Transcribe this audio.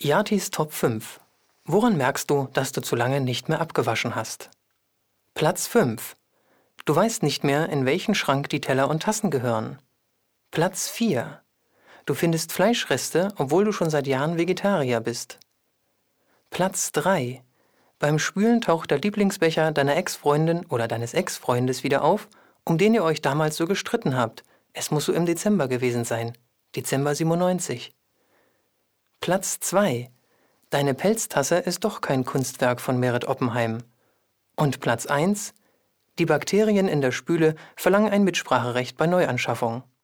Yatis Top 5. Woran merkst du, dass du zu lange nicht mehr abgewaschen hast? Platz 5. Du weißt nicht mehr, in welchen Schrank die Teller und Tassen gehören. Platz 4. Du findest Fleischreste, obwohl du schon seit Jahren Vegetarier bist. Platz 3. Beim Spülen taucht der Lieblingsbecher deiner Ex-Freundin oder deines Ex-Freundes wieder auf, um den ihr euch damals so gestritten habt. Es muss so im Dezember gewesen sein. Dezember 97. Platz 2. Deine Pelztasse ist doch kein Kunstwerk von Meret Oppenheim. Und Platz 1. Die Bakterien in der Spüle verlangen ein Mitspracherecht bei Neuanschaffung.